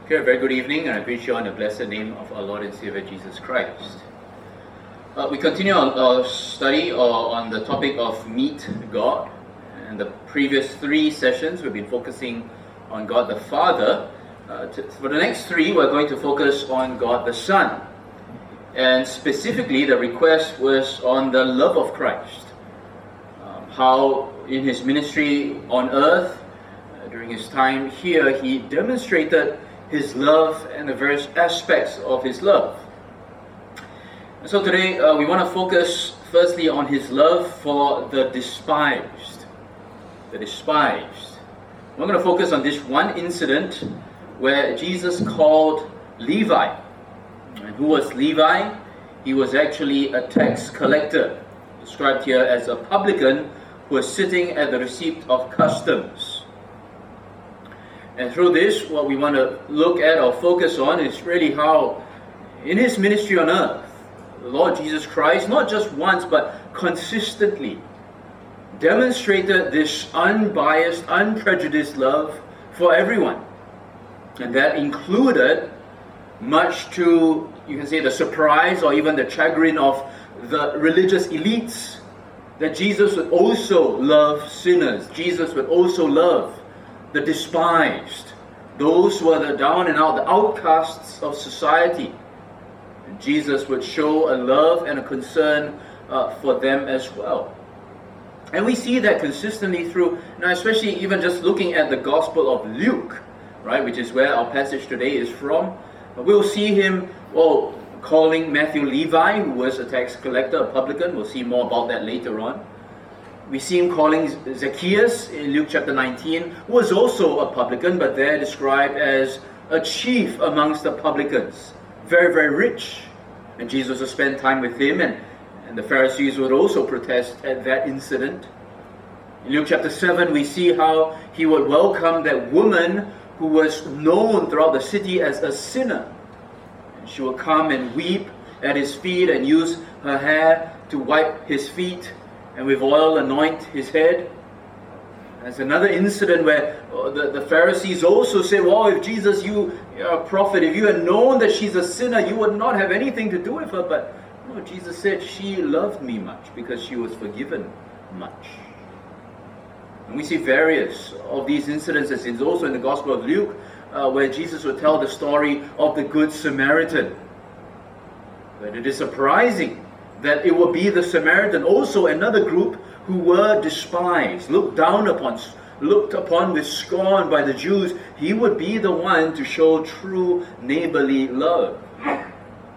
Okay, a very good evening, and I greet you in the blessed name of our Lord and Savior Jesus Christ. We continue our study on the topic of meet God. In the previous 3 sessions, we've been focusing on God the Father. For the next 3, we're going to focus on God the Son. And specifically, the request was on the love of Christ. How in his ministry on earth, during his time here, he demonstrated his love and the various aspects of his love. And so today we want to focus firstly on his love for the despised. The despised. We're going to focus on this one incident where Jesus called Levi. And who was Levi? He was actually a tax collector, described here as a publican who was sitting at the receipt of customs. And through this, what we want to look at or focus on is really how, in his ministry on earth, the Lord Jesus Christ, not just once, but consistently, demonstrated this unbiased, unprejudiced love for everyone. And that included, much to, you can say, the surprise or even the chagrin of the religious elites, that Jesus would also love sinners. Jesus would also love the despised, those who are the down and out, the outcasts of society. And Jesus would show a love and a concern for them as well. And we see that consistently through, now especially even just looking at the Gospel of Luke, right, which is where our passage today is from. We'll see him, calling Matthew Levi, who was a tax collector, a publican. We'll see more about that later on. We see him calling Zacchaeus in Luke chapter 19, who was also a publican, but there described as a chief amongst the publicans. Very, very rich. And Jesus would spend time with him, and the Pharisees would also protest at that incident. In Luke chapter 7, we see how he would welcome that woman who was known throughout the city as a sinner. And she would come and weep at his feet and use her hair to wipe his feet, and with oil anoint his head. There's another incident where the Pharisees also say, if Jesus, you are a prophet, if you had known that she's a sinner, you would not have anything to do with her. But no, Jesus said, she loved me much because she was forgiven much. And we see various of these incidences. It's also in the Gospel of Luke, where Jesus would tell the story of the Good Samaritan. But it is surprising that it would be the Samaritan, also another group who were despised, looked upon with scorn by the Jews. He would be the one to show true neighborly love. And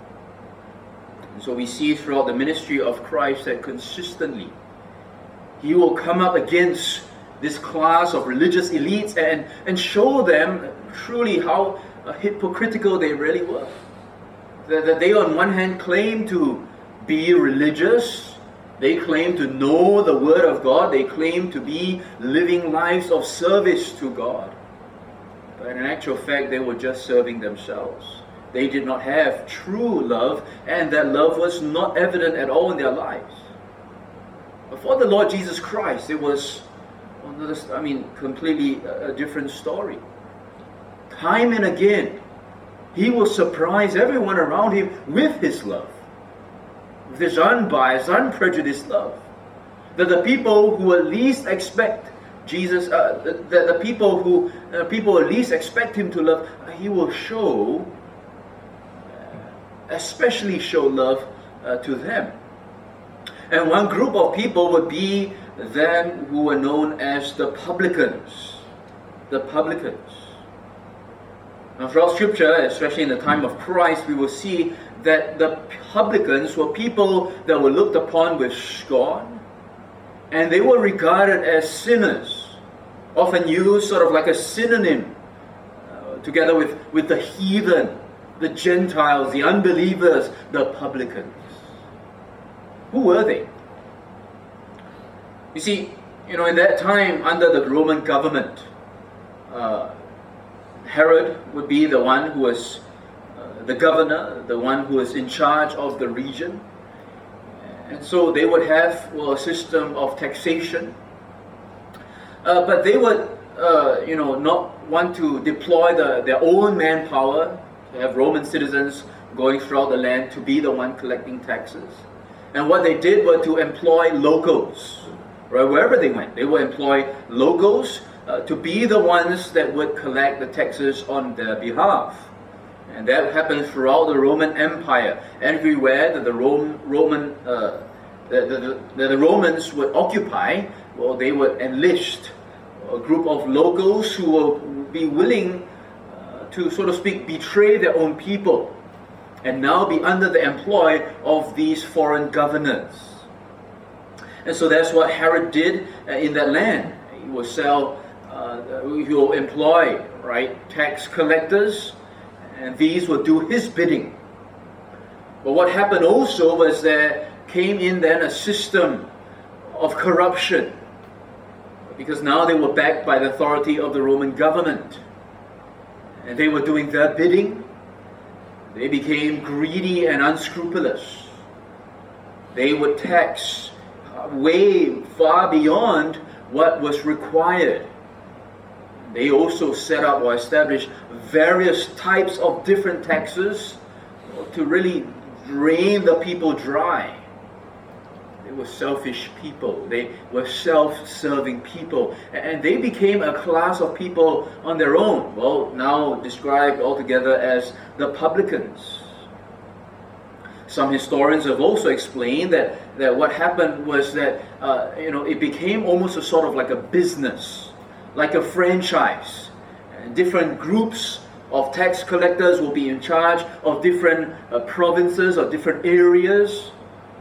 so we see throughout the ministry of Christ that consistently he will come up against this class of religious elites and show them truly how hypocritical they really were. That they on one hand claim to be religious, they claim to know the Word of God, they claim to be living lives of service to God. But in actual fact, they were just serving themselves. They did not have true love, and that love was not evident at all in their lives. But for the Lord Jesus Christ, it was, completely a different story. Time and again, he will surprise everyone around him with his love. This unbiased, unprejudiced love, that the people who at least expect Jesus, the people who at least expect him to love, he will show, especially show love to them. And one group of people would be them who were known as the publicans. The publicans. Now, throughout Scripture, especially in the time of Christ, we will see that the publicans were people that were looked upon with scorn, and they were regarded as sinners, often used sort of like a synonym, together with the heathen, the Gentiles, the unbelievers, the publicans. Who were they? You see, in that time, under the Roman government, Herod would be the one who was the governor, the one who was in charge of the region. And so they would have a system of taxation. But they would not want to deploy their own manpower, to have Roman citizens going throughout the land to be the one collecting taxes. And what they did was to employ locals, right? Wherever they went, they would employ locals to be the ones that would collect the taxes on their behalf. And that happened throughout the Roman Empire. Everywhere that the Romans would occupy, well, they would enlist a group of locals who will be willing to, so to speak, betray their own people and now be under the employ of these foreign governors. And so that's what Herod did in that land. He will he will employ, right, tax collectors, and these will do his bidding. But what happened also was there came in then a system of corruption, because now they were backed by the authority of the Roman government. And they were doing their bidding. They became greedy and unscrupulous. They would tax way far beyond what was required. They also set up or established various types of different taxes to really drain the people dry. They were selfish people. They were self-serving people. And they became a class of people on their own. Well, now described altogether as the publicans. Some historians have also explained that what happened was that it became almost a sort of like a business, like a franchise. Different groups of tax collectors will be in charge of different provinces or different areas.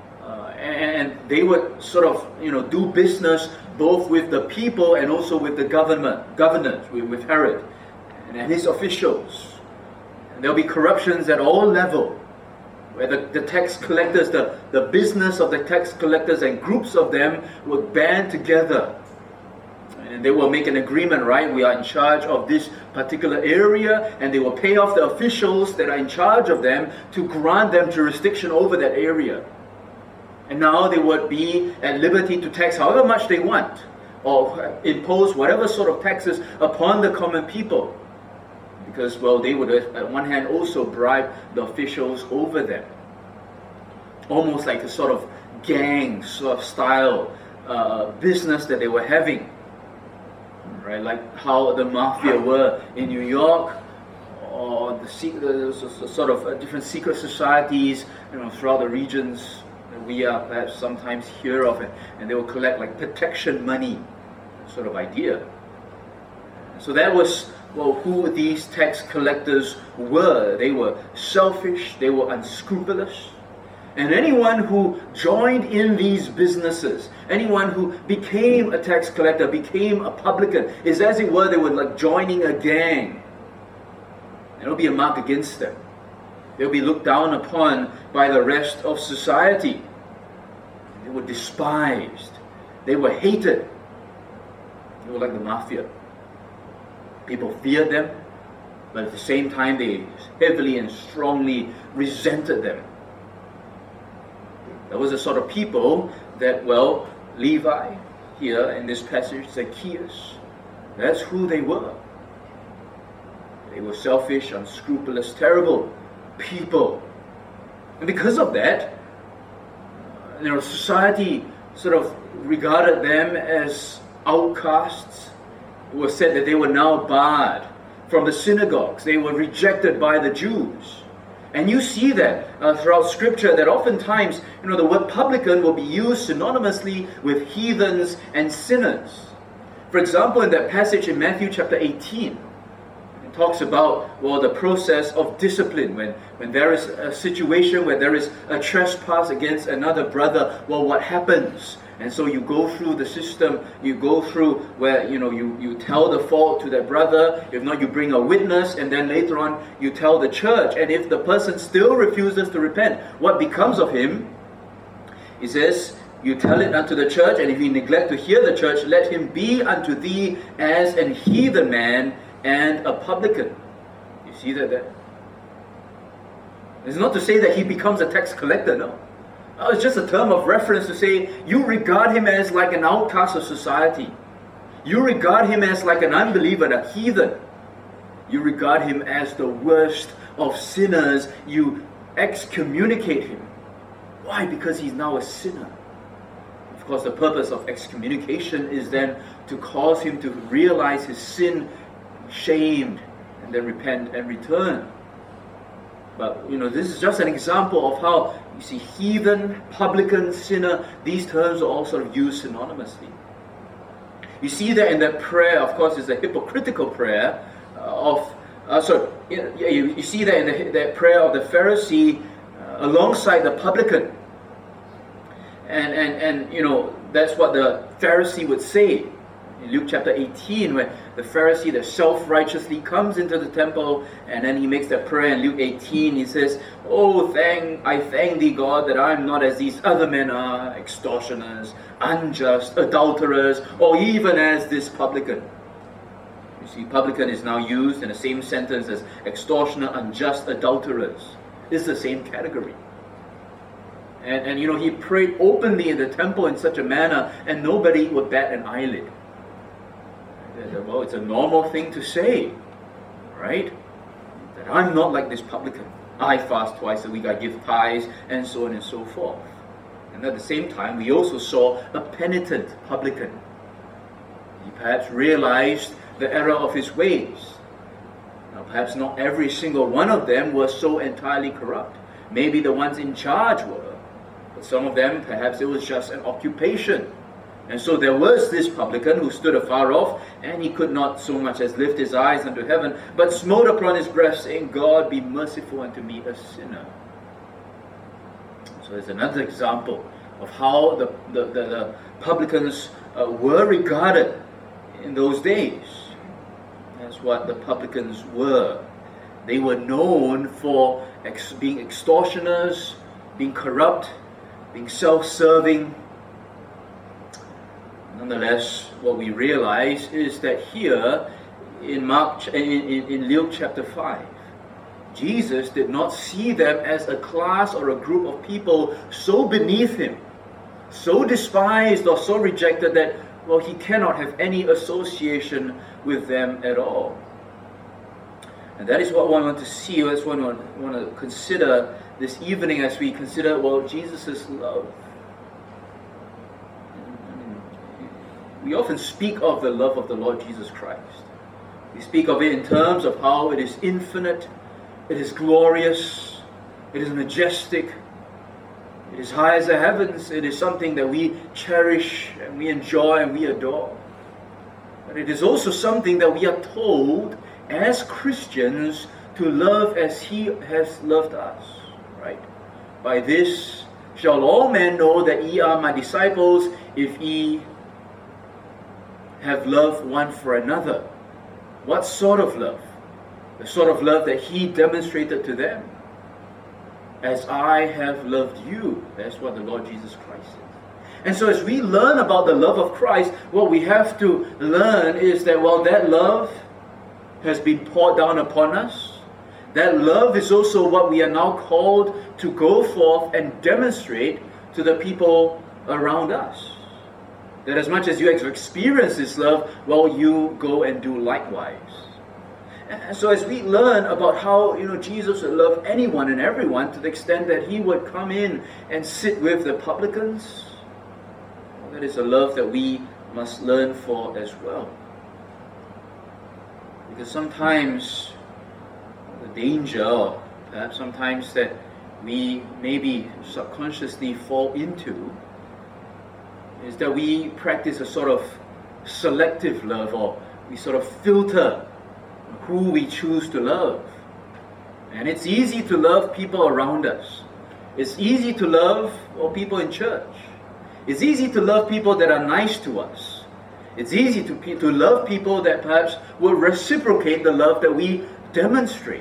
And they would sort of, do business both with the people and also with the governors, with Herod and his officials. And there'll be corruptions at all levels, where the tax collectors, the business of the tax collectors and groups of them would band together. And they will make an agreement, right? We are in charge of this particular area, and they will pay off the officials that are in charge of them to grant them jurisdiction over that area. And now they would be at liberty to tax however much they want, or impose whatever sort of taxes upon the common people. Because, well, they would at one hand also bribe the officials over them. Almost like a sort of gang sort of style business that they were having. Right? Like how the mafia were in New York, or the sort of different secret societies throughout the regions we are perhaps sometimes hear of it, and they will collect like protection money sort of idea. So that was who these tax collectors were. They were selfish, they were unscrupulous, and anyone who joined in these businesses, anyone who became a tax collector, became a publican, is as it were, they were like joining a gang. There will be a mark against them. They'll be looked down upon by the rest of society. They were despised. They were hated. They were like the mafia. People feared them, but at the same time they heavily and strongly resented them. There was a sort of people that, Levi, here in this passage, Zacchaeus, that's who they were. They were selfish, unscrupulous, terrible people. And because of that, society sort of regarded them as outcasts. It was said that they were now barred from the synagogues. They were rejected by the Jews. And you see that throughout Scripture, that oftentimes, the word publican will be used synonymously with heathens and sinners. For example, in that passage in Matthew chapter 18, it talks about, the process of discipline. When there is a situation where there is a trespass against another brother, what happens? And so you go through the system, you go through where, you tell the fault to that brother. If not, you bring a witness, and then later on, you tell the church. And if the person still refuses to repent, what becomes of him? It says, you tell it unto the church, and if he neglect to hear the church, let him be unto thee as an heathen man and a publican. You see that? It's not to say that he becomes a tax collector, no. It's just a term of reference to say you regard him as like an outcast of society. You regard him as like an unbeliever, a heathen. You regard him as the worst of sinners. You excommunicate him. Why? Because he's now a sinner. Of course, the purpose of excommunication is then to cause him to realize his sin, shamed, and then repent and return. But, this is just an example of how, you see, heathen, publican, sinner, these terms are all sort of used synonymously. You see that in that prayer, of course, is a hypocritical prayer you see that in that prayer of the Pharisee alongside the publican. And that's what the Pharisee would say in Luke chapter 18, where the Pharisee that self-righteously comes into the temple, and then he makes that prayer in Luke 18. He says, I thank thee, God, that I am not as these other men are, extortioners, unjust, adulterers, or even as this publican. You see, publican is now used in the same sentence as extortioner, unjust, adulterers. It's the same category. And he prayed openly in the temple in such a manner, and nobody would bat an eyelid. Well, it's a normal thing to say, right? That I'm not like this publican. I fast twice a week, I give tithes, and so on and so forth. And at the same time, we also saw a penitent publican. He perhaps realized the error of his ways. Now, perhaps not every single one of them was so entirely corrupt. Maybe the ones in charge were. But some of them, perhaps it was just an occupation. And so there was this publican who stood afar off, and he could not so much as lift his eyes unto heaven, but smote upon his breast, saying, God, be merciful unto me, a sinner. So there's another example of how the publicans were regarded in those days. That's what the publicans were. They were known for being extortioners, being corrupt, being self-serving. Nonetheless, what we realize is that here in Luke chapter 5, Jesus did not see them as a class or a group of people so beneath him, so despised or so rejected that, he cannot have any association with them at all. And that is what we want to see, that's what we want to consider this evening as we consider, Jesus' love. We often speak of the love of the Lord Jesus Christ. We speak of it in terms of how it is infinite, it is glorious, it is majestic, it is high as the heavens, it is something that we cherish and we enjoy and we adore. But it is also something that we are told as Christians to love as He has loved us, right? By this shall all men know that ye are my disciples, if ye have love one for another. What sort of love? The sort of love that He demonstrated to them. As I have loved you. That's what the Lord Jesus Christ said. And so as we learn about the love of Christ, what we have to learn is that that love has been poured down upon us. That love is also what we are now called to go forth and demonstrate to the people around us. That as much as you have experienced this love, you go and do likewise. And so as we learn about how Jesus would love anyone and everyone to the extent that He would come in and sit with the publicans, that is a love that we must learn for as well. Because sometimes the danger, or perhaps sometimes that we maybe subconsciously fall into, is that we practice a sort of selective love, or we sort of filter who we choose to love. And it's easy to love people around us. It's easy to love people in church. It's easy to love people that are nice to us. It's easy to love people that perhaps will reciprocate the love that we demonstrate.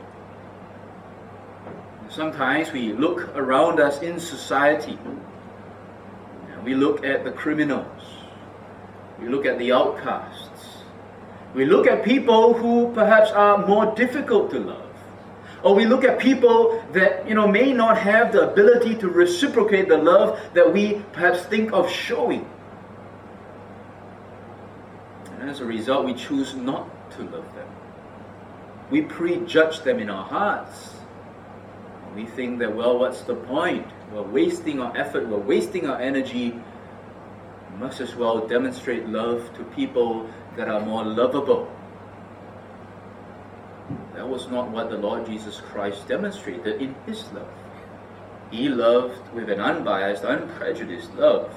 Sometimes we look around us in society. We look at the criminals. We look at the outcasts. We look at people who perhaps are more difficult to love. Or we look at people that may not have the ability to reciprocate the love that we perhaps think of showing. And as a result, we choose not to love them. We prejudge them in our hearts. We think that, well, what's the point? We're wasting our effort, we're wasting our energy. We must as well demonstrate love to people that are more lovable. That was not what the Lord Jesus Christ demonstrated in His love. He loved with an unbiased, unprejudiced love.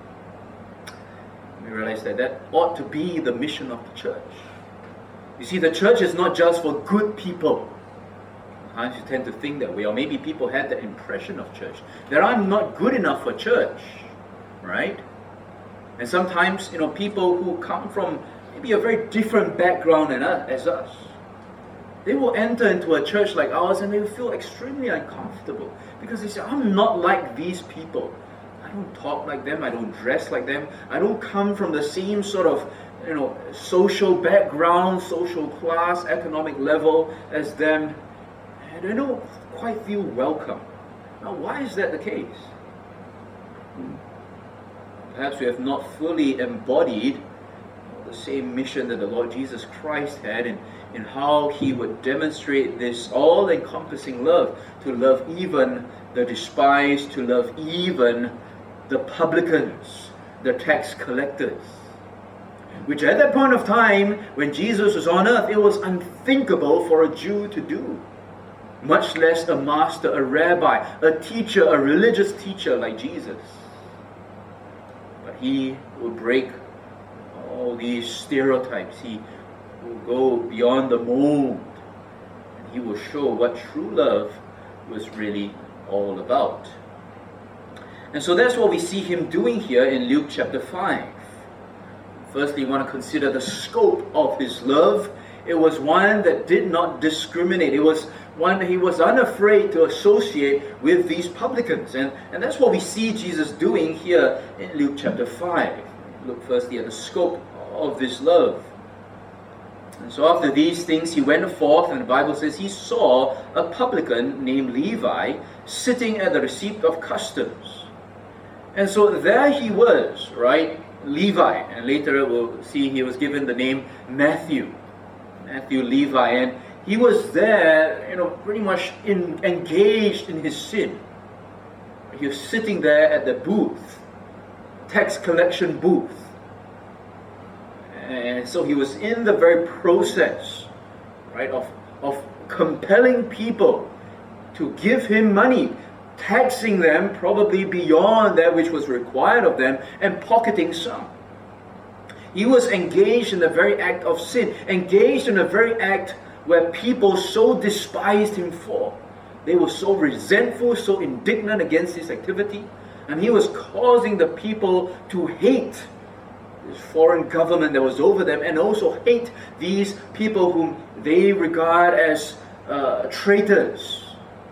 We realize that that ought to be the mission of the church. You see, the church is not just for good people. Sometimes you tend to think that way, or maybe people had that impression of church, that I'm not good enough for church, right? And sometimes, people who come from maybe a very different background as us, they will enter into a church like ours and they will feel extremely uncomfortable because they say, I'm not like these people. I don't talk like them, I don't dress like them, I don't come from the same sort of social background, social class, economic level as them. And I don't quite feel welcome. Now, why is that the case? Perhaps we have not fully embodied the same mission that the Lord Jesus Christ had in how He would demonstrate this all-encompassing love, to love even the despised, to love even the publicans, the tax collectors. Which at that point of time, when Jesus was on earth, it was unthinkable for a Jew to do. Much less a master, a rabbi, a teacher, a religious teacher like Jesus. But He will break all these stereotypes. He will go beyond the mold. And He will show what true love was really all about. And so that's what we see Him doing here in Luke chapter 5. Firstly, you want to consider the scope of His love. It was one that did not discriminate. It was one He was unafraid to associate with these publicans. And that's what we see Jesus doing here in Luke chapter 5. Look firstly at the scope of this love. And so after these things He went forth, and the Bible says He saw a publican named Levi sitting at the receipt of customs. And so there he was, right? Levi. And later we'll see he was given the name Matthew, Levi. And he was there, pretty much engaged in his sin. He was sitting there at the booth, tax collection booth. And so he was in the very process, right, of compelling people to give him money, taxing them probably beyond that which was required of them, and pocketing some. He was engaged in the very act of sin, engaged in the very act where people so despised him for. They were so resentful, so indignant against his activity, and he was causing the people to hate this foreign government that was over them, and also hate these people whom they regard as traitors.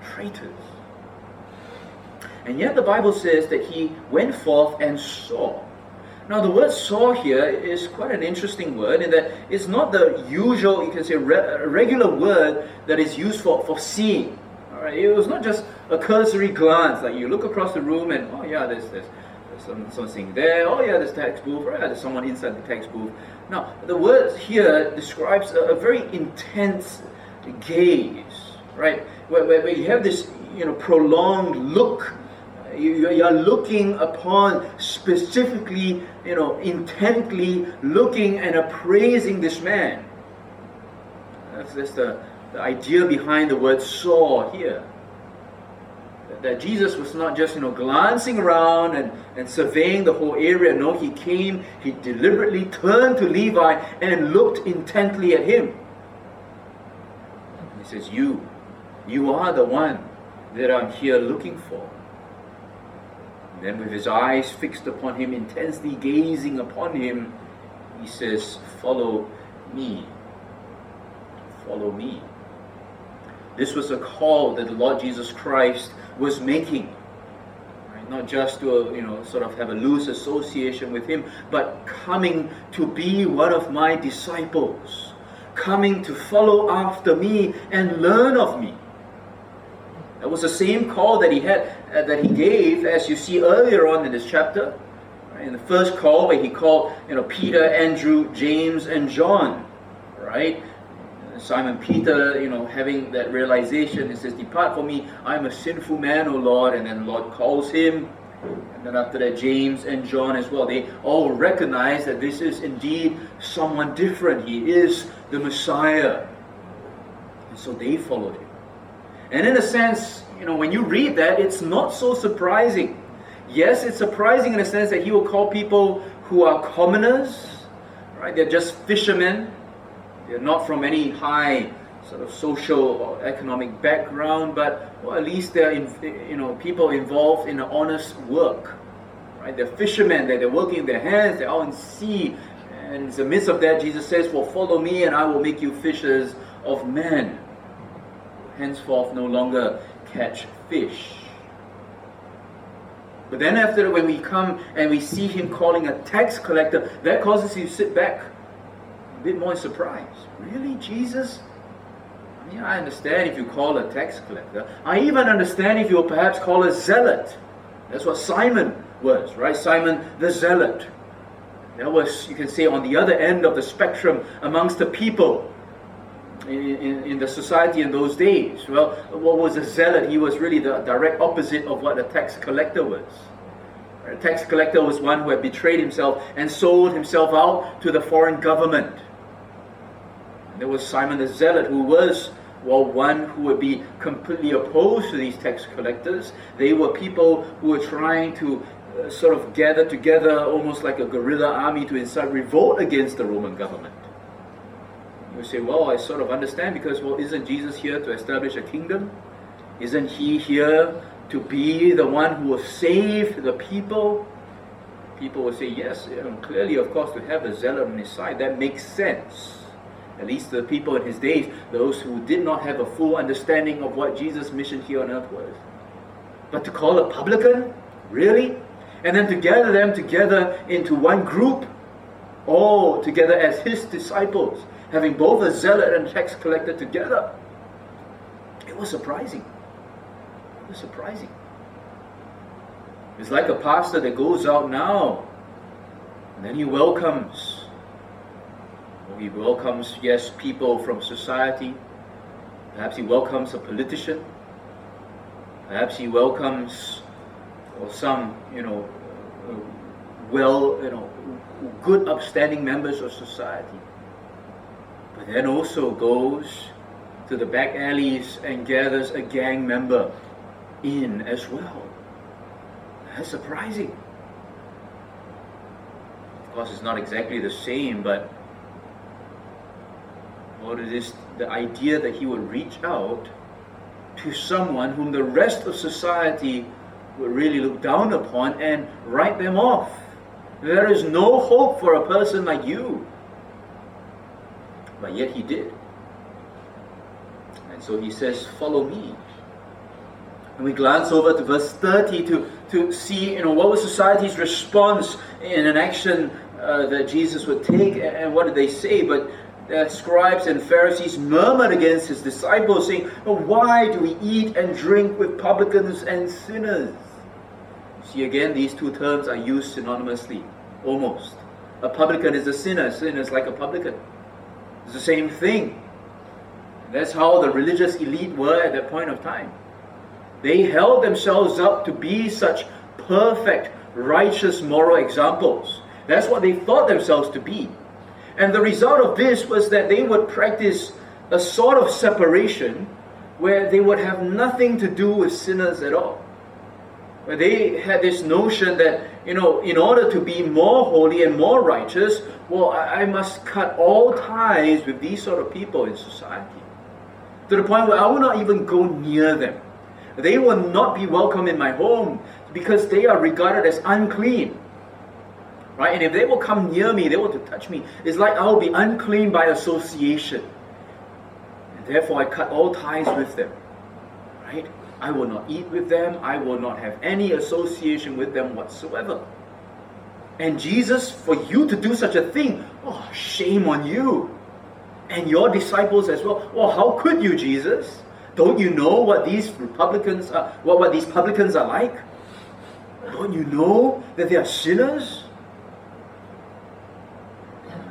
And yet the Bible says that he went forth and saw. Now the word saw here is quite an interesting word in that it's not the usual, you can say, regular word that is used for seeing. All right? It was not just a cursory glance, like you look across the room and, oh yeah, there's something there, oh yeah, there's tax booth, right? There's someone inside the tax booth. Now, the word here describes a very intense gaze, right? Where you have this, prolonged look. You are looking upon, specifically, intently looking and appraising this man. That's the idea behind the word saw here. That Jesus was not just, glancing around and surveying the whole area. No, he came, he deliberately turned to Levi and looked intently at him. He says, you are the one that I'm here looking for. And then with his eyes fixed upon him, intensely gazing upon him, he says, follow me. Follow me. This was a call that the Lord Jesus Christ was making. Right? Not just to, sort of have a loose association with him, but coming to be one of my disciples. Coming to follow after me and learn of me. That was the same call that he had, that he gave, as you see earlier on in this chapter. In the first call, where he called Peter, Andrew, James, and John, right? Simon Peter, having that realization, he says, "Depart from me, I'm a sinful man, O Lord." And then the Lord calls him. And then after that, James and John as well. They all recognize that this is indeed someone different. He is the Messiah. And so they followed him. And in a sense, when you read that, it's not so surprising. Yes, it's surprising in the sense that he will call people who are commoners, right? They're just fishermen. They're not from any high sort of social or economic background, but at least they're people involved in an honest work, right? They're fishermen. They're working their hands. They're out in sea, and in the midst of that, Jesus says, "Well, follow me, and I will make you fishers of men. Henceforth, no longer catch fish." But then after, when we come and we see him calling a tax collector, that causes you to sit back a bit more in surprise. Really, Jesus? I understand if you call a tax collector. I even understand if you perhaps call a zealot. That's what Simon was, right? Simon the zealot. That was, you can say, on the other end of the spectrum amongst the people in the society in those days. Well, what was a zealot? He was really the direct opposite of what a tax collector was. A tax collector was one who had betrayed himself and sold himself out to the foreign government. There was Simon the Zealot, who was, one who would be completely opposed to these tax collectors. They were people who were trying to sort of gather together almost like a guerrilla army to incite revolt against the Roman government. You say, I sort of understand because, isn't Jesus here to establish a kingdom? Isn't he here to be the one who will save the people? People will say, yes, clearly, of course, to have a zealot on his side, that makes sense. At least the people in his days, those who did not have a full understanding of what Jesus' mission here on earth was. But to call a publican? Really? And then to gather them together into one group, all together as his disciples, having both a zealot and a tax collector together. It was surprising. It was surprising. It's like a pastor that goes out now, and then he welcomes, yes, people from society. Perhaps he welcomes a politician. Perhaps he welcomes some, good upstanding members of society. But then also goes to the back alleys and gathers a gang member in as well. That's surprising. Of course, it's not exactly the same, but it is the idea that he would reach out to someone whom the rest of society would really look down upon and write them off. There is no hope for a person like you. But yet he did. And so he says, "Follow me." And we glance over to verse 30 to see, what was society's response in an action that Jesus would take, and what did they say? But the scribes and Pharisees murmured against his disciples, saying, "Why do we eat and drink with publicans and sinners?" See, again, these two terms are used synonymously, almost. A publican is a sinner. A sinner is like a publican. It's the same thing. That's how the religious elite were at that point of time. They held themselves up to be such perfect, righteous, moral examples. That's what they thought themselves to be. And the result of this was that they would practice a sort of separation where they would have nothing to do with sinners at all. Where they had this notion that, in order to be more holy and more righteous, I must cut all ties with these sort of people in society. To the point where I will not even go near them. They will not be welcome in my home because they are regarded as unclean. Right? And if they will come near me, they will to touch me, it's like I will be unclean by association. And therefore I cut all ties with them. Right? I will not eat with them. I will not have any association with them whatsoever. And Jesus, for you to do such a thing, shame on you. And your disciples as well. How could you, Jesus? Don't you know what these publicans are like? Don't you know that they are sinners?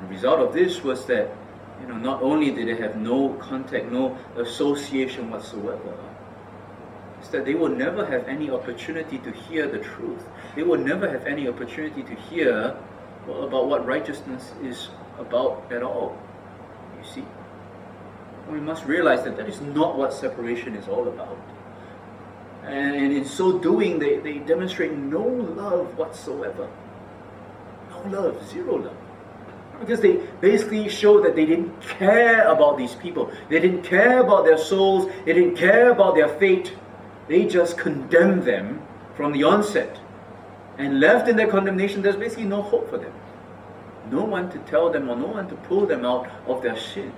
The result of this was that, not only did they have no contact, no association whatsoever, it's that they will never have any opportunity to hear the truth. They will never have any opportunity to hear about what righteousness is about at all. You see? We must realize that that is not what separation is all about. And in so doing, they demonstrate no love whatsoever. No love, zero love. Because they basically show that they didn't care about these people. They didn't care about their souls. They didn't care about their fate. They just condemned them from the onset. And left in their condemnation, there's basically no hope for them. No one to tell them or no one to pull them out of their sin.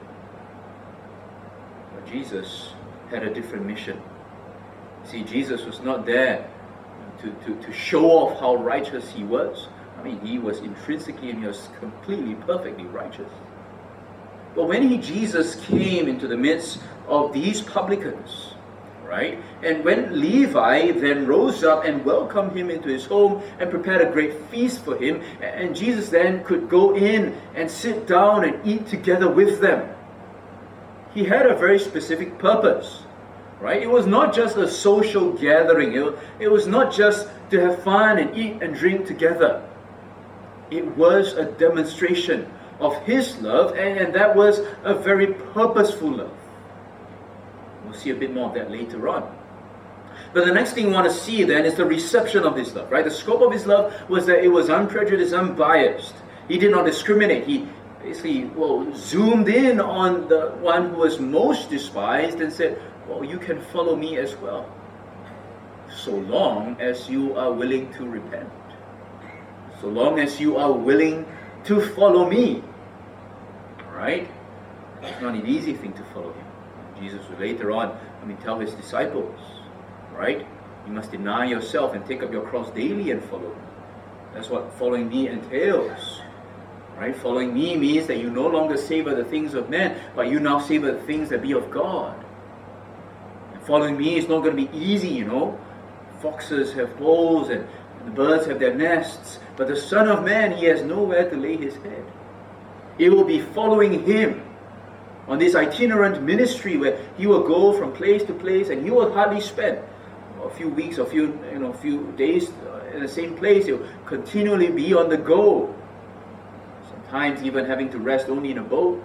But Jesus had a different mission. See, Jesus was not there to show off how righteous he was. I mean, he was intrinsically and he was completely, perfectly righteous. But when Jesus came into the midst of these publicans, right? And when Levi then rose up and welcomed him into his home and prepared a great feast for him, and Jesus then could go in and sit down and eat together with them, he had a very specific purpose, right? It was not just a social gathering. It was not just to have fun and eat and drink together. It was a demonstration of his love, and that was a very purposeful love. We'll see a bit more of that later on. But the next thing we want to see then is the reception of this love, right? The scope of his love was that it was unprejudiced, unbiased. He did not discriminate. He basically, zoomed in on the one who was most despised and said, you can follow me as well, so long as you are willing to repent. So long as you are willing to follow me. Alright? It's not an easy thing to follow him. Jesus will later on, tell his disciples, right? You must deny yourself and take up your cross daily and follow me. That's what following me entails. Right? Following me means that you no longer savor the things of men, but you now savor the things that be of God. And following me is not going to be easy, Foxes have holes and the birds have their nests, but the Son of Man, he has nowhere to lay his head. It will be following him on this itinerant ministry where he will go from place to place and he will hardly spend a few weeks or few days in the same place. He'll continually be on the go. Sometimes even having to rest only in a boat.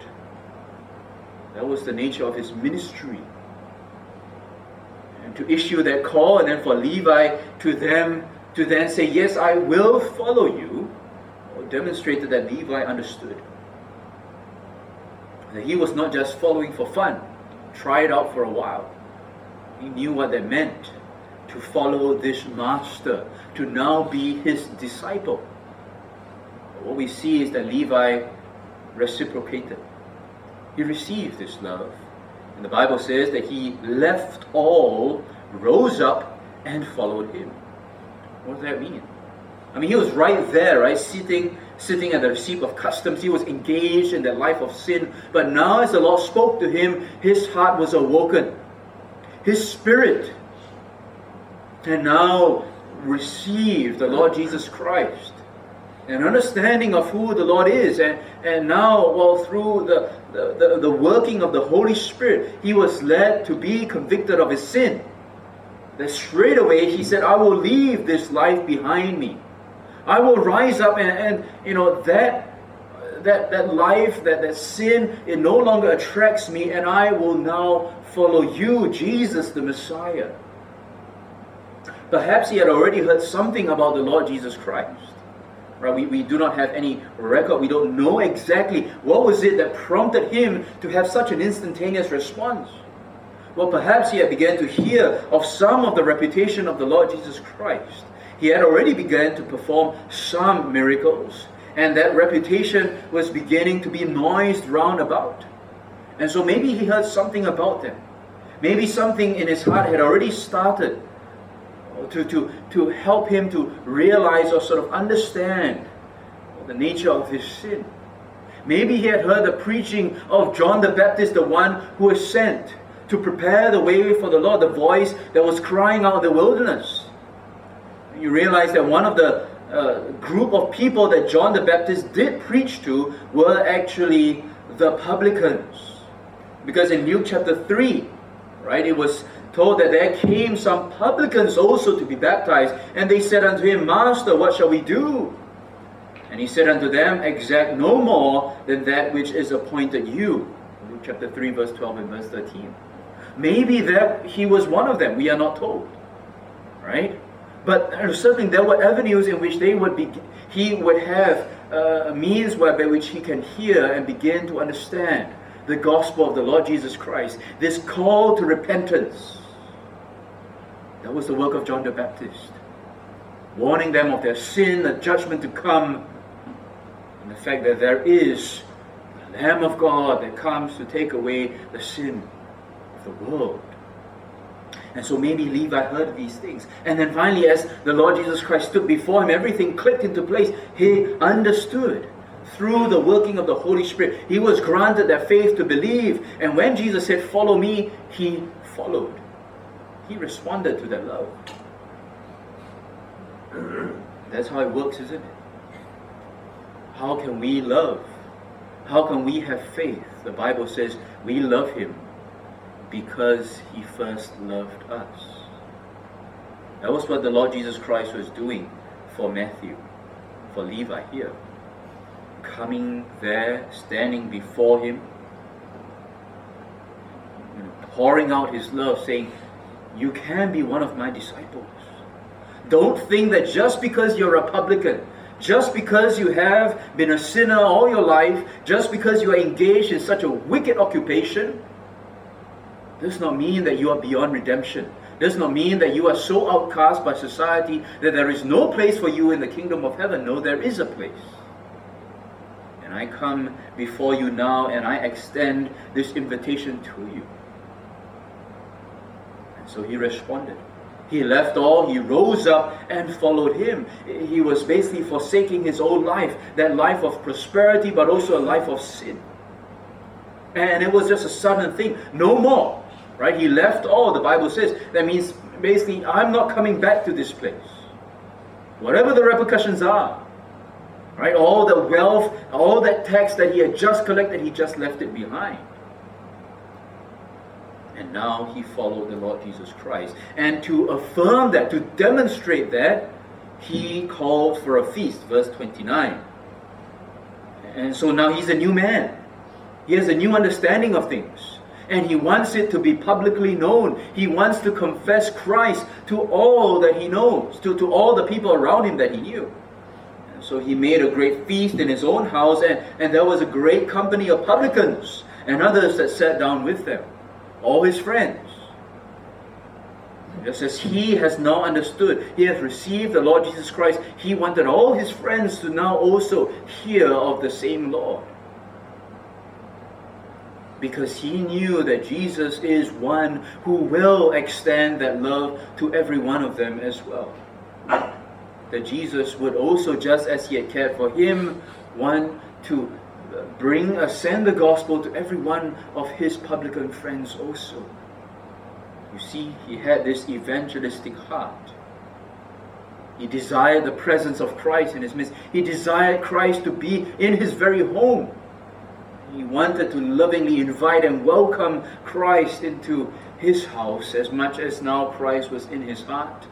That was the nature of his ministry. And to issue that call, and then for Levi to then say, yes, I will follow you, demonstrated that Levi understood. That he was not just following for fun, try it out for a while. He knew what that meant, to follow this master, to now be his disciple. What we see is that Levi reciprocated. He received this love. And the Bible says that he left all, rose up, and followed him. What does that mean? He was right there, right? Sitting at the seat of customs. He was engaged in that life of sin. But now as the Lord spoke to him, his heart was awoken. His spirit had now received the Lord Jesus Christ. An understanding of who the Lord is. And now, through the working of the Holy Spirit, he was led to be convicted of his sin. That straight away he said, I will leave this life behind me. I will rise up and that life, that sin, it no longer attracts me, and I will now follow you, Jesus the Messiah. Perhaps he had already heard something about the Lord Jesus Christ. Right? We do not have any record. We don't know exactly what was it that prompted him to have such an instantaneous response. Well, perhaps he had begun to hear of some of the reputation of the Lord Jesus Christ. He had already begun to perform some miracles, and that reputation was beginning to be noised round about. And so maybe he heard something about them. Maybe something in his heart had already started to help him to realize or sort of understand the nature of his sin. Maybe he had heard the preaching of John the Baptist, the one who was sent to prepare the way for the Lord, the voice that was crying out in the wilderness. You realize that one of the group of people that John the Baptist did preach to were actually the publicans. Because in Luke chapter 3, right, it was told that there came some publicans also to be baptized, and they said unto him, Master, what shall we do? And he said unto them, exact no more than that which is appointed you. Luke chapter 3, verse 12 and verse 13. Maybe that he was one of them, we are not told. Right? But certainly there were avenues in which he would have a means by which he can hear and begin to understand the gospel of the Lord Jesus Christ. This call to repentance. That was the work of John the Baptist. Warning them of their sin, the judgment to come, and the fact that there is the Lamb of God that comes to take away the sin of the world. And so maybe Levi heard these things. And then finally, as the Lord Jesus Christ stood before him, everything clicked into place. He understood through the working of the Holy Spirit. He was granted that faith to believe. And when Jesus said, follow me, he followed. He responded to that love. That's how it works, isn't it? How can we love? How can we have faith? The Bible says we love him because he first loved us. That was what the Lord Jesus Christ was doing for Matthew, for Levi here. Coming there, standing before him, pouring out his love, saying, you can be one of my disciples. Don't think that just because you're a publican, just because you have been a sinner all your life, just because you are engaged in such a wicked occupation, does not mean that you are beyond redemption. Does not mean that you are so outcast by society that there is no place for you in the kingdom of heaven. No, there is a place. And I come before you now and I extend this invitation to you. And so he responded. He left all, he rose up and followed him. He was basically forsaking his old life, that life of prosperity, but also a life of sin. And it was just a sudden thing. No more. Right? He left all, the Bible says. That means basically, I'm not coming back to this place. Whatever the repercussions are. Right? All the wealth, all that tax that he had just collected, he just left it behind. And now he followed the Lord Jesus Christ. And to affirm that, to demonstrate that, he called for a feast. Verse 29. And so now he's a new man. He has a new understanding of things. And he wants it to be publicly known. He wants to confess Christ to all that he knows, to all the people around him that he knew. And so he made a great feast in his own house, and there was a great company of publicans and others that sat down with them, all his friends. Just as he has now understood, he has received the Lord Jesus Christ, he wanted all his friends to now also hear of the same Lord. Because he knew that Jesus is one who will extend that love to every one of them as well. That Jesus would also, just as he had cared for him, want to send the gospel to every one of his publican friends also. You see, he had this evangelistic heart. He desired the presence of Christ in his midst. He desired Christ to be in his very home. He wanted to lovingly invite and welcome Christ into his house as much as now Christ was in his heart.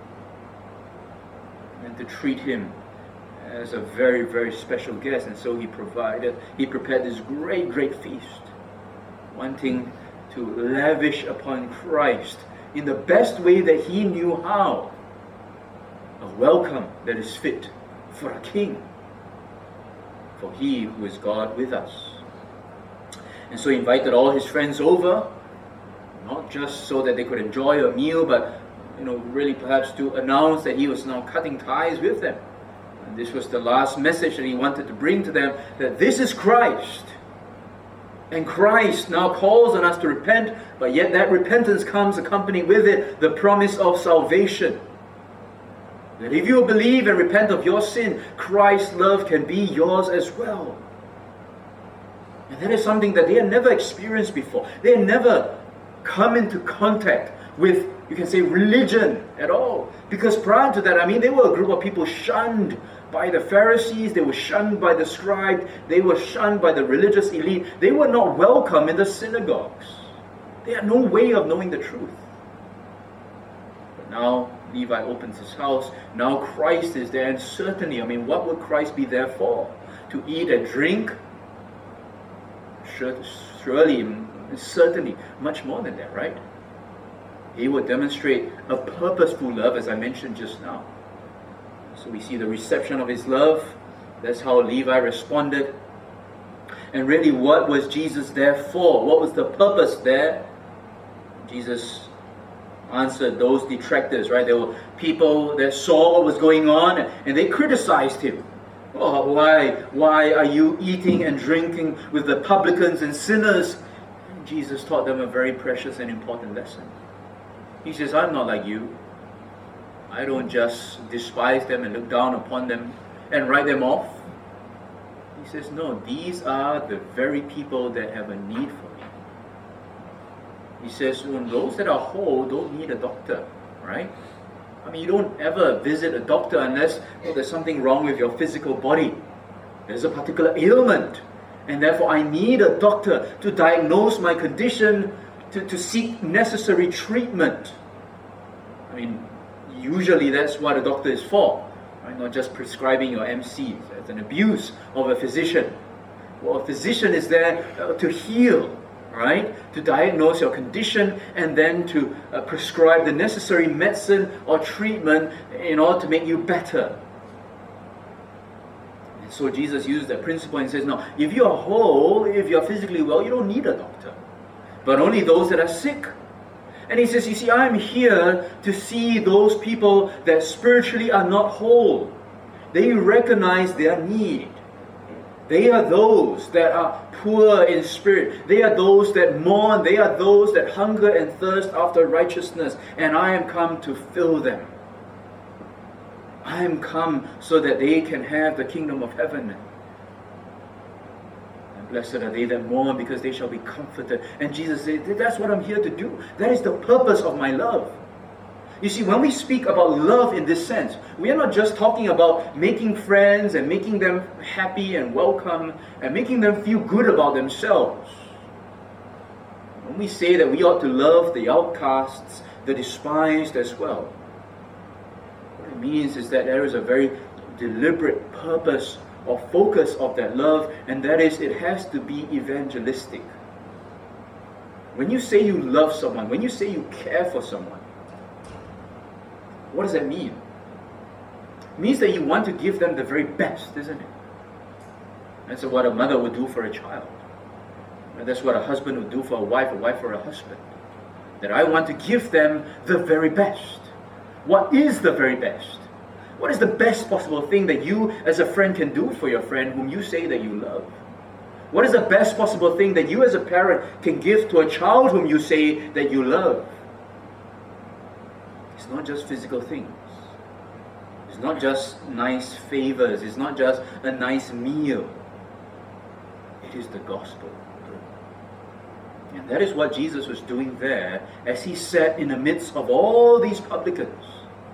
And to treat him as a very, very special guest. And so he prepared this great, great feast, wanting to lavish upon Christ in the best way that he knew how. A welcome that is fit for a king, for he who is God with us. And so he invited all his friends over, not just so that they could enjoy a meal, but really perhaps to announce that he was now cutting ties with them. And this was the last message that he wanted to bring to them, that this is Christ. And Christ now calls on us to repent, but yet that repentance comes accompanied with it the promise of salvation. That if you believe and repent of your sin, Christ's love can be yours as well. And that is something that they had never experienced before. They had never come into contact with you can say religion at all. Because prior to that, they were a group of people shunned by the Pharisees, they were shunned by the scribes, they were shunned by the religious elite. They were not welcome in the synagogues. They had no way of knowing the truth. But now Levi opens his house. Now Christ is there, and certainly, what would Christ be there for? To eat and drink? Surely, certainly, much more than that, right? He would demonstrate a purposeful love, as I mentioned just now. So we see the reception of his love. That's how Levi responded. And really, what was Jesus there for? What was the purpose there? Jesus answered those detractors, right? There were people that saw what was going on and they criticized him. Oh, why are you eating and drinking with the publicans and sinners? And Jesus taught them a very precious and important lesson. He says, I'm not like you. I don't just despise them and look down upon them and write them off. He says, no, these are the very people that have a need for me. He says, when those that are whole don't need a doctor, right? You don't ever visit a doctor unless there's something wrong with your physical body. There's a particular ailment. And therefore I need a doctor to diagnose my condition, to seek necessary treatment. Usually that's what a doctor is for. Right? Not just prescribing your MC. It's an abuse of a physician. Well, a physician is there to heal, right? To diagnose your condition and then to prescribe the necessary medicine or treatment in order to make you better. And so Jesus used that principle and says, no, if you are whole, if you are physically well, you don't need a doctor. But only those that are sick. And he says, you see, I am here to see those people that spiritually are not whole. They recognize their need. They are those that are poor in spirit. They are those that mourn. They are those that hunger and thirst after righteousness. And I am come to fill them. I am come so that they can have the kingdom of heaven. Blessed are they that mourn, because they shall be comforted. And Jesus said, that's what I'm here to do. That is the purpose of my love. You see, when we speak about love in this sense, we are not just talking about making friends and making them happy and welcome and making them feel good about themselves. When we say that we ought to love the outcasts, the despised as well, what it means is that there is a very deliberate purpose or focus of that love, and that is, it has to be evangelistic. When you say you love someone, when you say you care for someone, what does that mean? It means that you want to give them the very best, isn't it? That's what a mother would do for a child. And that's what a husband would do for a wife for a husband. That I want to give them the very best. What is the very best? What is the best possible thing that you as a friend can do for your friend whom you say that you love? What is the best possible thing that you as a parent can give to a child whom you say that you love? It's not just physical things. It's not just nice favors. It's not just a nice meal. It is the gospel. And that is what Jesus was doing there as he sat in the midst of all these publicans,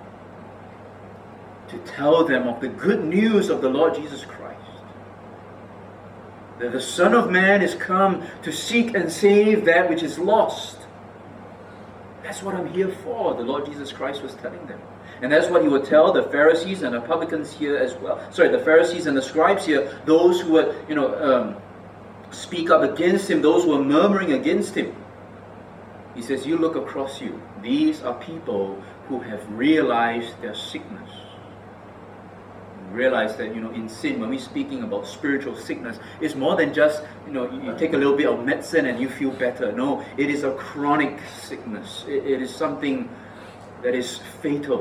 to tell them of the good news of the Lord Jesus Christ. That the Son of Man is come to seek and save that which is lost. That's what I'm here for, the Lord Jesus Christ was telling them. And that's what he would tell the Pharisees and the publicans here as well. Sorry, the Pharisees and the scribes here, those who would, speak up against him, those who are murmuring against him. He says, you look across you. These are people who have realized their sickness. Realize that, in sin, when we're speaking about spiritual sickness, it's more than just, you take a little bit of medicine and you feel better. No, it is a chronic sickness. It is something that is fatal.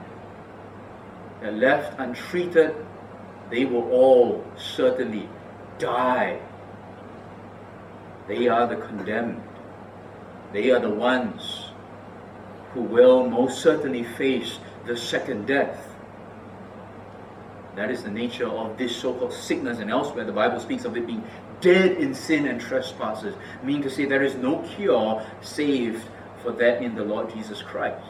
And left untreated, they will all certainly die. They are the condemned. They are the ones who will most certainly face the second death. That is the nature of this so-called sickness, and elsewhere the Bible speaks of it being dead in sin and trespasses, meaning to say there is no cure saved for that in the Lord Jesus Christ.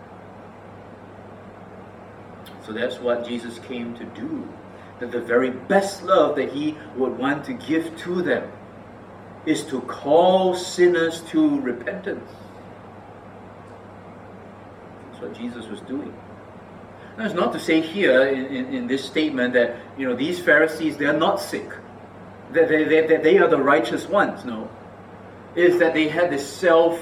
So that's what Jesus came to do. That the very best love that he would want to give to them is to call sinners to repentance. That's what Jesus was doing. Now, it's not to say here in this statement that these Pharisees, they are not sick, that they are the righteous ones. No, it is that they had this self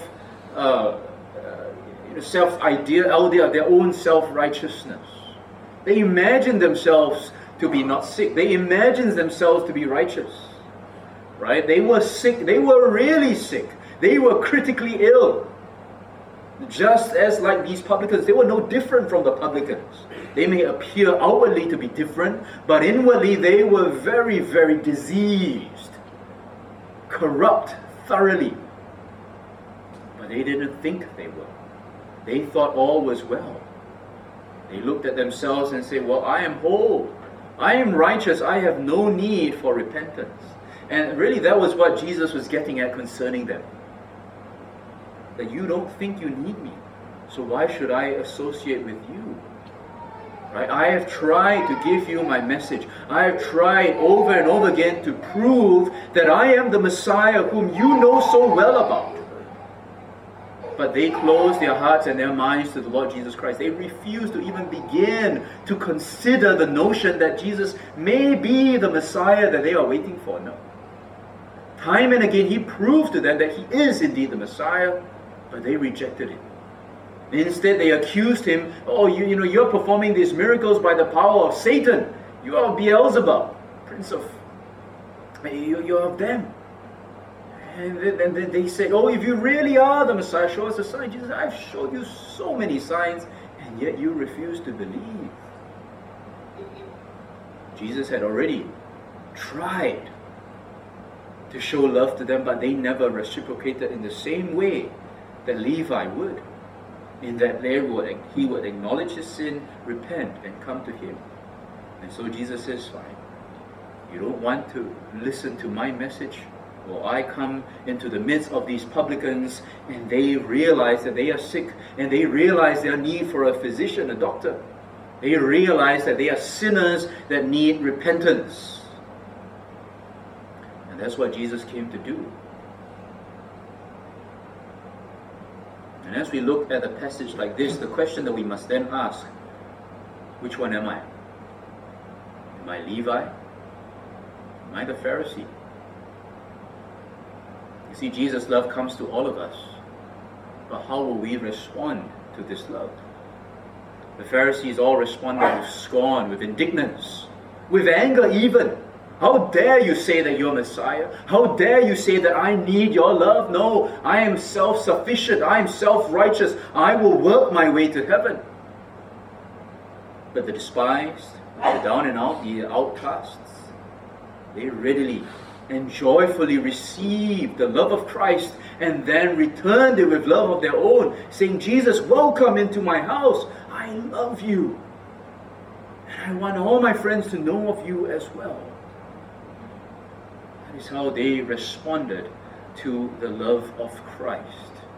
idea of their own self-righteousness. They imagine themselves to be not sick. They imagine themselves to be righteous. Right? They were sick. They were really sick. They were critically ill. Just as like these publicans, they were no different from the publicans. They may appear outwardly to be different, but inwardly they were very, very diseased, corrupt thoroughly. But they didn't think they were. They thought all was well. They looked at themselves and said, well, I am whole. I am righteous. I have no need for repentance. And really that was what Jesus was getting at concerning them. That you don't think you need me. So why should I associate with you? Right? I have tried to give you my message. I have tried over and over again to prove that I am the Messiah whom you know so well about. But they closed their hearts and their minds to the Lord Jesus Christ. They refused to even begin to consider the notion that Jesus may be the Messiah that they are waiting for. No. Time and again he proved to them that he is indeed the Messiah, but they rejected him. Instead they accused him, you're performing these miracles by the power of Satan. You are Beelzebub, prince of... You're of them. And then they said, if you really are the Messiah, show us a sign. Jesus, I've showed you so many signs, and yet you refuse to believe. Jesus had already tried to show love to them, but they never reciprocated in the same way that Levi would. In that he would acknowledge his sin, repent, and come to him. And so Jesus says, fine. You don't want to listen to my message? Well, I come into the midst of these publicans, and they realize that they are sick, and they realize their need for a physician, a doctor. They realize that they are sinners that need repentance. And that's what Jesus came to do. And as we look at a passage like this, the question that we must then ask, which one am I? Am I Levi? Am I the Pharisee? You see, Jesus' love comes to all of us. But how will we respond to this love? The Pharisees all responded with scorn, with indignance, with anger even. How dare you say that you're Messiah? How dare you say that I need your love? No, I am self-sufficient. I am self-righteous. I will work my way to heaven. But the despised, the down and out, the outcasts, they readily and joyfully received the love of Christ and then returned it with love of their own, saying, Jesus, welcome into my house. I love you. And I want all my friends to know of you as well. That is how they responded to the love of Christ.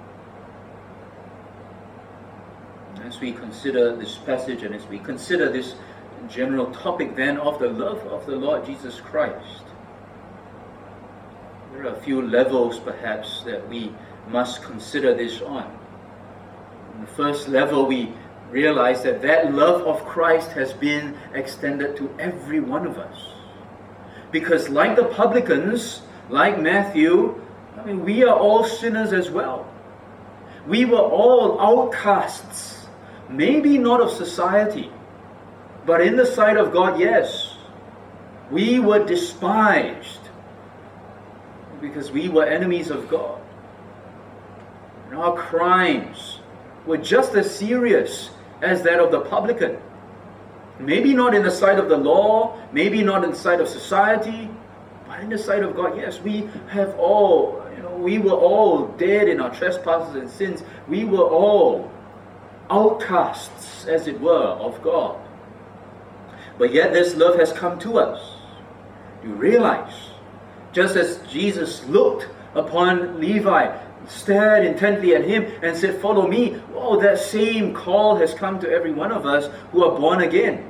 As we consider this passage and as we consider this general topic then of the love of the Lord Jesus Christ, there are a few levels perhaps that we must consider this on. On the first level, we realize that that love of Christ has been extended to every one of us. Because like the publicans, like Matthew, we are all sinners as well. We were all outcasts, maybe not of society, but in the sight of God, yes. We were despised because we were enemies of God. And our crimes were just as serious as that of the publican. Maybe not in the sight of the law, maybe not in the sight of society, but in the sight of God, yes, we have all, we were all dead in our trespasses and sins. We were all outcasts, as it were, of God. But yet this love has come to us. You realize, just as Jesus looked upon Levi, stared intently at him and said, "Follow me." Oh, that same call has come to every one of us who are born again.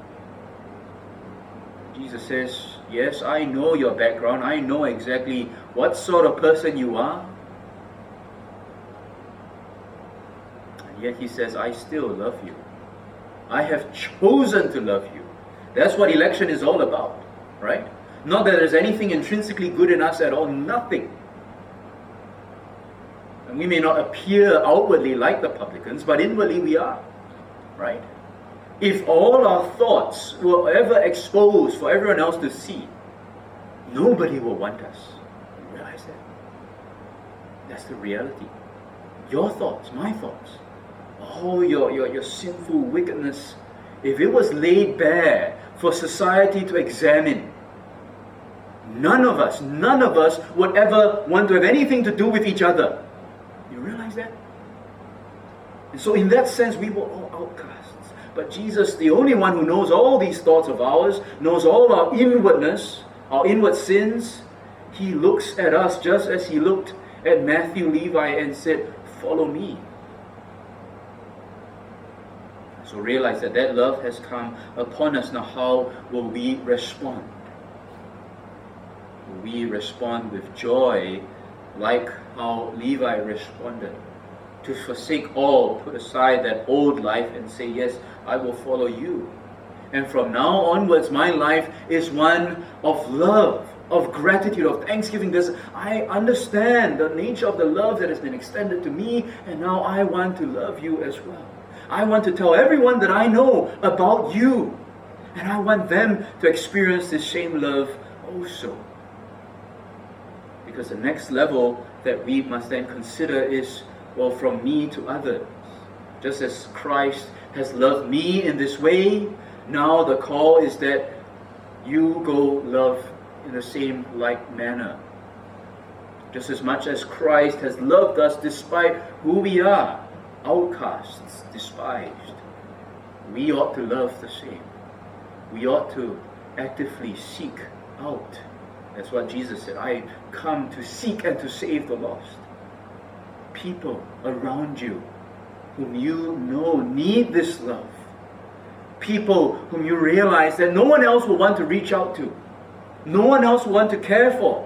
Jesus says, yes, I know your background. I know exactly what sort of person you are. And yet he says, I still love you. I have chosen to love you. That's what election is all about, right? Not that there's anything intrinsically good in us at all, nothing. And we may not appear outwardly like the publicans, but inwardly we are, right? If all our thoughts were ever exposed for everyone else to see, nobody will want us. You realize that? That's the reality. Your thoughts, my thoughts, all your sinful wickedness, if it was laid bare for society to examine, none of us would ever want to have anything to do with each other. You realize that? And so in that sense, we were all outcasts. But Jesus, the only one who knows all these thoughts of ours, knows all our inwardness, our inward sins, he looks at us just as he looked at Matthew, Levi, and said, "Follow me." So realize that love has come upon us. Now how will we respond? Will we respond with joy like how Levi responded? To forsake all, put aside that old life and say, yes, I will follow you. And from now onwards, my life is one of love, of gratitude, of thanksgiving. I understand the nature of the love that has been extended to me, and now I want to love you as well. I want to tell everyone that I know about you, and I want them to experience this same love also. Because the next level that we must then consider is, well, from me to others. Just as Christ has loved me in this way, now the call is that you go love in the same like manner. Just as much as Christ has loved us despite who we are, outcasts, despised, we ought to love the same. We ought to actively seek out. That's what Jesus said, I come to seek and to save the lost. People around you whom you know need this love. People whom you realize that no one else will want to reach out to. No one else will want to care for.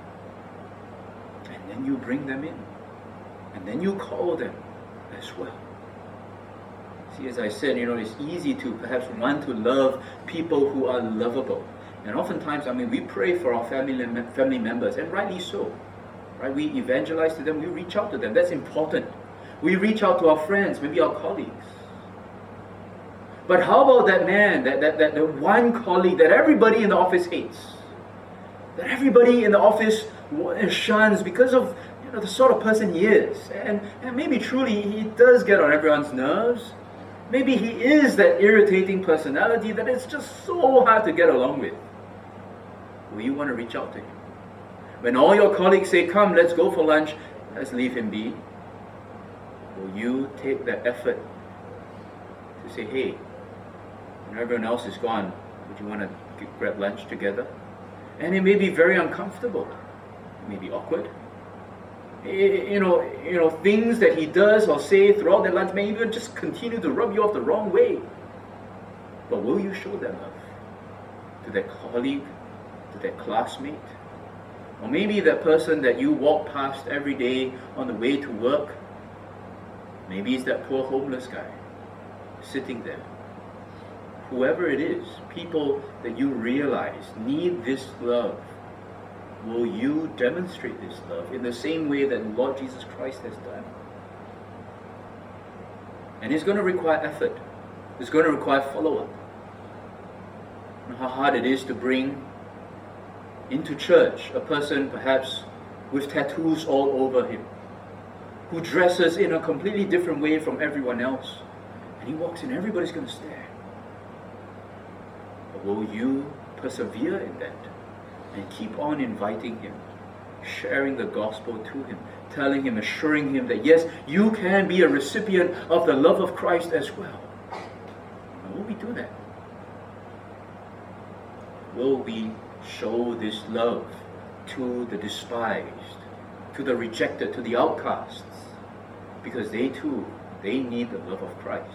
And then you bring them in. And then you call them as well. See, as I said, it's easy to perhaps want to love people who are lovable. And oftentimes, we pray for our family members, and rightly so. Right? We evangelize to them, we reach out to them. That's important. We reach out to our friends, maybe our colleagues. But how about that man, that one colleague that everybody in the office hates? That everybody in the office shuns because of the sort of person he is. And maybe truly he does get on everyone's nerves. Maybe he is that irritating personality that it's just so hard to get along with. Will you want to reach out to him? When all your colleagues say, come, let's go for lunch, let's leave him be. Will you take that effort to say, hey, when everyone else is gone, would you want to grab lunch together? And it may be very uncomfortable. It may be awkward. Things that he does or say throughout the lunch may even just continue to rub you off the wrong way. But will you show that love to that colleague, to that classmate? Or maybe that person that you walk past every day on the way to work. Maybe it's that poor homeless guy sitting there. Whoever it is, people that you realize need this love. Will you demonstrate this love in the same way that the Lord Jesus Christ has done? And it's going to require effort. It's going to require follow-up. You know how hard it is to bring into church a person perhaps with tattoos all over him, who dresses in a completely different way from everyone else, and he walks in, everybody's going to stare. But will you persevere in that and keep on inviting him, sharing the gospel to him, telling him, assuring him that yes, you can be a recipient of the love of Christ as well? Will we do that? Will we show this love to the despised, to the rejected, to the outcasts, because they too, they need the love of Christ.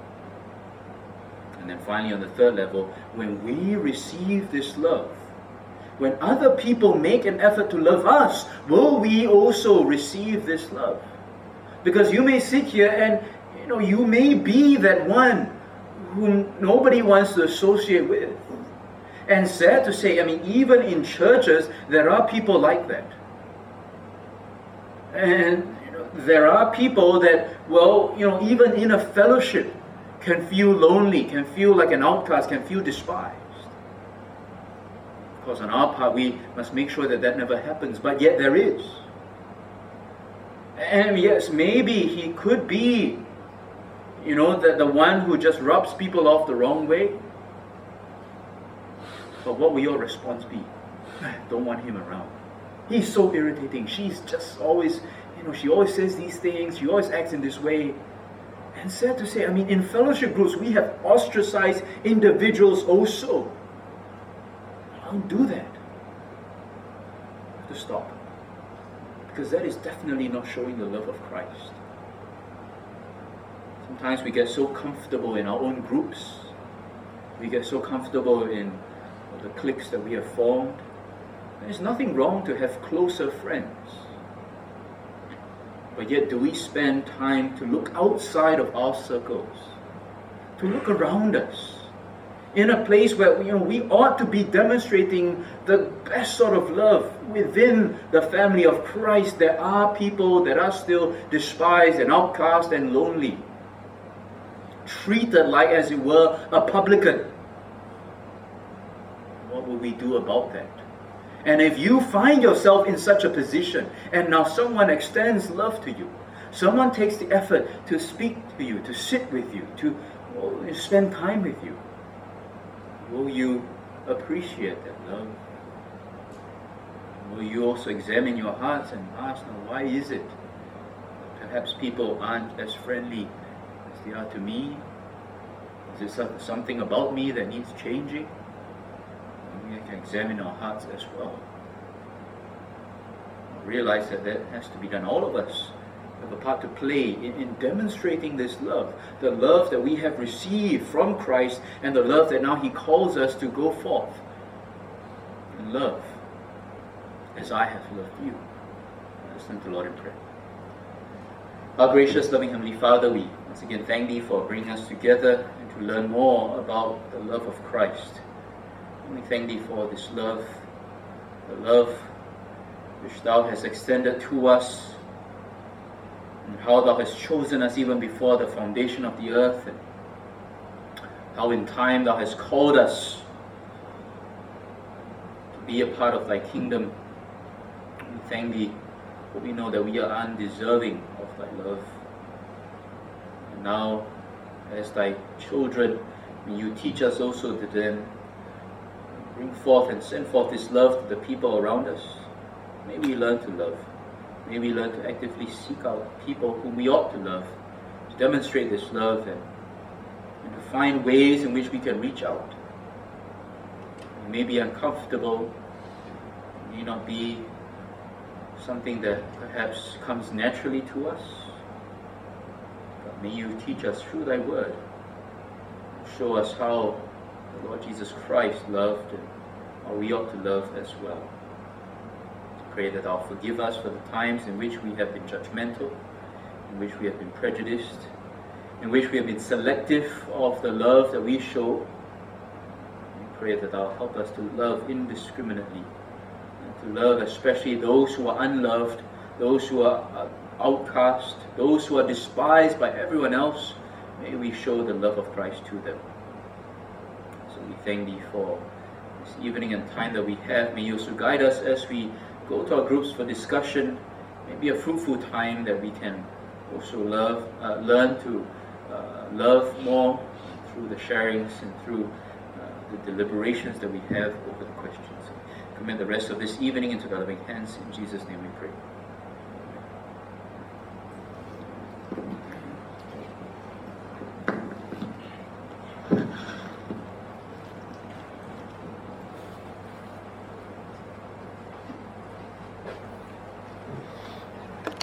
And then finally, on the third level, when we receive this love, when other people make an effort to love us, will we also receive this love? Because you may sit here and you may be that one whom nobody wants to associate with. And sad to say, even in churches, there are people like that. And there are people that, even in a fellowship, can feel lonely, can feel like an outcast, can feel despised. Of course, on our part, we must make sure that never happens, but yet there is. And yes, maybe he could be, the one who just rubs people off the wrong way. But what will your response be? Don't want him around. He's so irritating. She's just always, she always says these things. She always acts in this way. And sad to say, in fellowship groups, we have ostracized individuals also. Don't do that. You have to stop. Because that is definitely not showing the love of Christ. Sometimes we get so comfortable in our own groups. We get so comfortable in the cliques that we have formed. There's nothing wrong to have closer friends. But yet, do we spend time to look outside of our circles? To look around us? In a place where we ought to be demonstrating the best sort of love within the family of Christ. There are people that are still despised and outcast and lonely. Treated like, as it were, a publican. What will we do about that? And if you find yourself in such a position, and now someone extends love to you, someone takes the effort to speak to you, to sit with you, to spend time with you, will you appreciate that love? Will you also examine your hearts and ask, now, why is it perhaps people aren't as friendly as they are to me? Is there something about me that needs changing? We can examine our hearts as well. Realize that has to be done. All of us have a part to play in demonstrating this love. The love that we have received from Christ, and the love that now He calls us to go forth in love, as I have loved you. Let's turn to the Lord in prayer. Our gracious, loving Heavenly Father, we once again thank Thee for bringing us together and to learn more about the love of Christ. We thank Thee for this love, the love which Thou hast extended to us, and how Thou hast chosen us even before the foundation of the earth, and how in time Thou hast called us to be a part of Thy kingdom. We thank Thee, for we know that we are undeserving of Thy love. And now, as Thy children, may You teach us also to then bring forth and send forth this love to the people around us. May we learn to love. May we learn to actively seek out people whom we ought to love, to demonstrate this love and to find ways in which we can reach out. It may be uncomfortable, it may not be something that perhaps comes naturally to us, but may You teach us through Thy word. Show us how the Lord Jesus Christ loved and how we ought to love as well. Pray that Thou forgive us for the times in which we have been judgmental, in which we have been prejudiced, in which we have been selective of the love that we show. We pray that Thou help us to love indiscriminately, and to love especially those who are unloved, those who are outcast, those who are despised by everyone else. May we show the love of Christ to them. So we thank Thee for this evening and time that we have. May You also guide us as we go to our groups for discussion. May it be a fruitful time that we can also learn to love more through the sharings and through the deliberations that we have over the questions. Commit the rest of this evening into the loving hands. In Jesus' name we pray.